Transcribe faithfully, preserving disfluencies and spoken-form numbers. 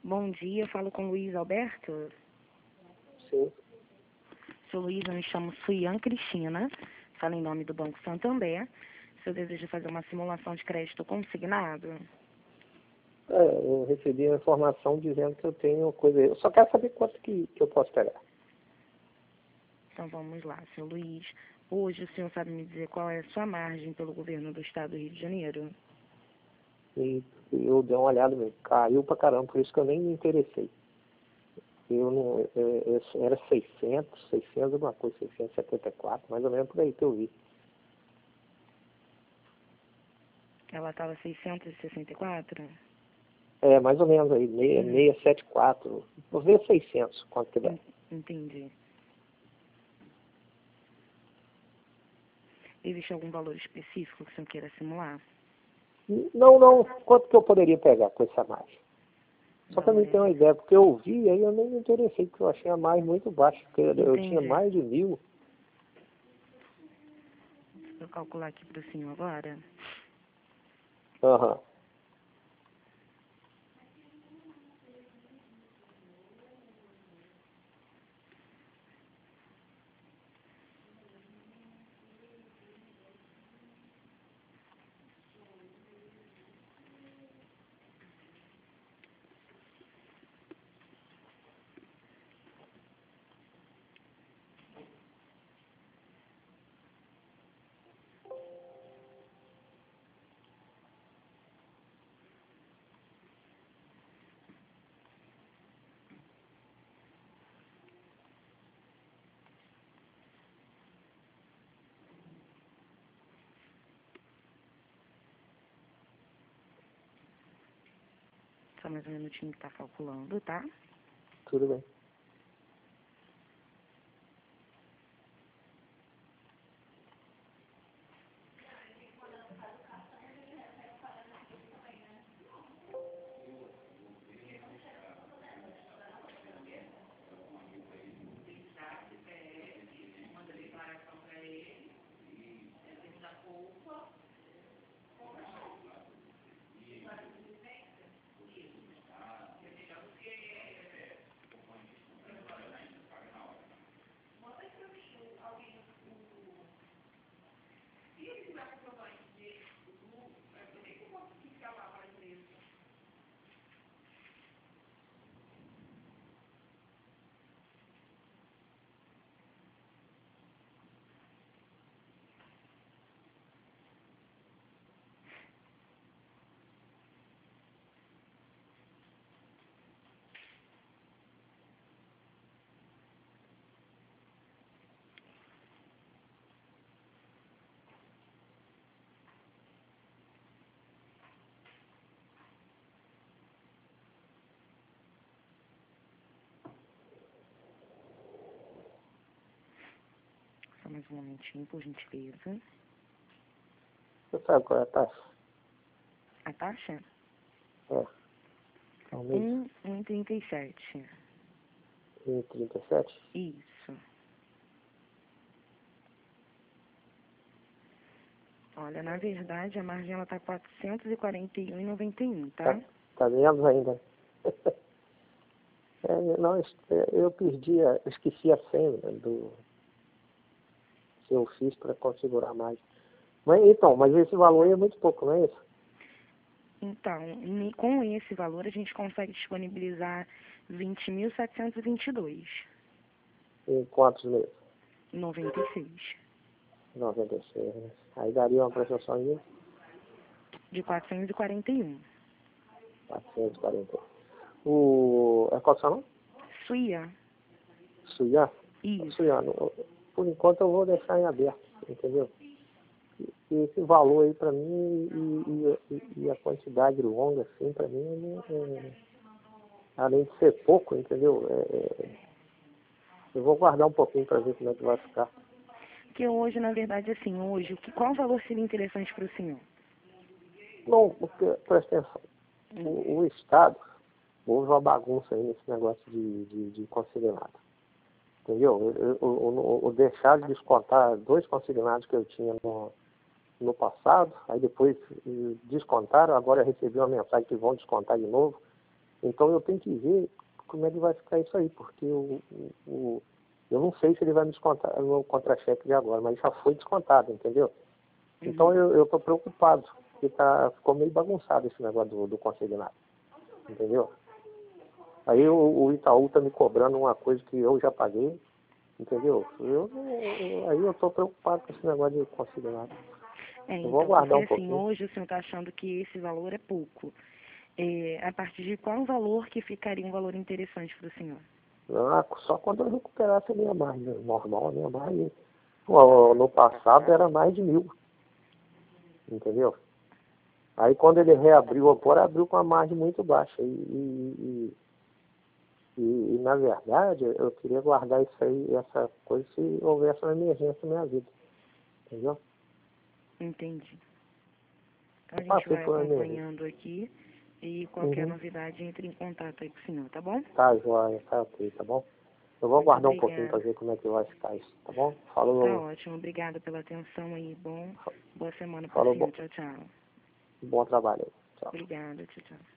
Bom dia, eu falo com o Luiz Alberto. Sim. Seu Luiz, eu me chamo Suian Cristina, falo em nome do Banco Santander. Se eu desejo fazer uma simulação de crédito consignado. É, eu recebi a informação dizendo que eu tenho coisa. Eu só quero saber quanto que, que eu posso pegar. Então vamos lá, seu Luiz. Hoje o senhor sabe me dizer qual é a sua margem pelo governo do estado do Rio de Janeiro? E eu dei uma olhada, mesmo. Caiu pra caramba, por isso que eu nem me interessei. Eu não, eu, eu, era seiscentos, seiscentos alguma coisa, seiscentos e setenta e quatro, mais ou menos por aí que eu vi. Ela estava seiscentos e sessenta e quatro? É, mais ou menos aí, seiscentos e setenta e quatro. Vou ver seiscentos, quanto que dá. Entendi. Existe algum valor específico que o senhor queira simular? Não, não, quanto que eu poderia pegar com essa margem? Só para mim ter uma Valor. ideia, porque eu vi aí eu nem me interessei, porque eu achei a margem muito baixa, porque eu, eu tinha Entendi. mais de mil. Vou calcular aqui para o senhor agora. Aham. Só mais um minutinho que está calculando, tá? Tudo bem. Só mais um momentinho, por gentileza. Você sabe qual é a taxa? A taxa? É. Ao mês. um vírgula trinta e sete. um vírgula trinta e sete? Isso. Olha, na verdade, a margem ela tá quatrocentos e quarenta e um vírgula noventa e um, tá? Tá, tá menos ainda. É, não, eu perdi, a, eu esqueci a senha do que eu fiz para configurar mais. Mas então, mas esse valor aí é muito pouco, não é isso? Então, ne- com esse valor, a gente consegue disponibilizar vinte mil setecentos e vinte e dois Em quantos meses? e noventa e seis. noventa e seis, né? Aí daria uma prestação de De quatrocentos e quarenta e um. quatrocentos e quarenta. O... É qual o seu nome? Suia. Suyan? Isso. Suyan, por enquanto eu vou deixar em aberto, entendeu? E esse valor aí para mim e, e, e a quantidade longa, assim, para mim, é, além de ser pouco, entendeu? É, é, eu vou guardar um pouquinho para ver como é que vai ficar. Porque hoje, na verdade, assim, hoje, o que, qual valor seria interessante para o senhor? Não, porque, presta atenção, o, o Estado, houve uma bagunça aí nesse negócio de, de, de consignado. Entendeu? O, o, o deixar de descontar dois consignados que eu tinha no, no passado, aí depois descontaram, agora eu recebi uma mensagem que vão descontar de novo. Então eu tenho que ver como é que vai ficar isso aí, porque o, o, o, eu não sei se ele vai me descontar o meu contra-cheque de agora, mas já foi descontado, entendeu? Uhum. Então eu estou preocupado, porque tá, ficou meio bagunçado esse negócio do, do consignado, entendeu? Aí o, o Itaú está me cobrando uma coisa que eu já paguei, entendeu? Eu, eu, aí eu estou preocupado com esse negócio de consignado. É, Eu vou então, porque aguardar um assim, pouquinho. hoje o senhor está achando que esse valor é pouco. É, a partir de qual valor que ficaria um valor interessante para o senhor? Ah, só quando eu recuperasse a minha margem normal, a minha margem. Pô, no passado era mais de mil, entendeu? Aí quando ele reabriu agora, abriu com uma margem muito baixa. E, e, e, e, e, na verdade, eu queria guardar isso aí, essa coisa, se houvesse uma emergência na minha vida. Entendeu? Entendi. Então a Eu gente passei vai por uma emergência. acompanhando aqui e qualquer Uhum. novidade entre em contato aí com o senhor, tá bom? Tá, joia, tá ok, tá bom? Eu vou Muito aguardar um pouquinho para obrigada. ver como é que vai ficar isso, tá bom? Tá Falou, ótimo. Obrigada pela atenção aí. Bom, boa semana para o falou, senhor. bom, Tchau, tchau. bom trabalho aí. Tchau. Obrigada. Tchau, tchau.